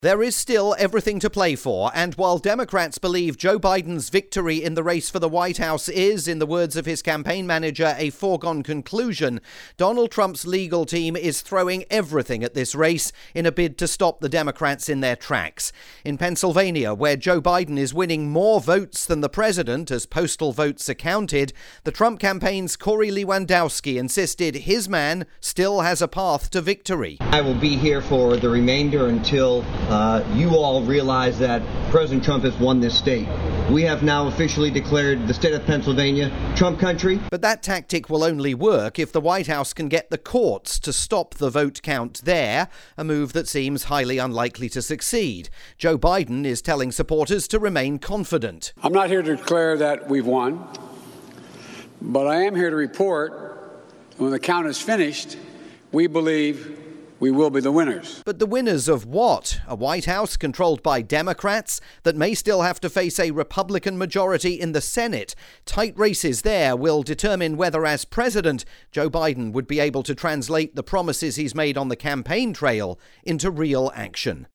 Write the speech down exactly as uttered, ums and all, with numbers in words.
There is still everything to play for, and while Democrats believe Joe Biden's victory in the race for the White House is, in the words of his campaign manager, a foregone conclusion, Donald Trump's legal team is throwing everything at this race in a bid to stop the Democrats in their tracks. In Pennsylvania, where Joe Biden is winning more votes than the president as postal votes are counted, the Trump campaign's Corey Lewandowski insisted his man still has a path to victory. I will be here for the remainder until Uh, you all realize that President Trump has won this state. We have now officially declared the state of Pennsylvania Trump country. But that tactic will only work if the White House can get the courts to stop the vote count there, a move that seems highly unlikely to succeed. Joe Biden is telling supporters to remain confident. I'm not here to declare that we've won, but I am here to report when the count is finished, we believe we will be the winners. But the winners of what? A White House controlled by Democrats that may still have to face a Republican majority in the Senate. Tight races there will determine whether, as president, Joe Biden would be able to translate the promises he's made on the campaign trail into real action.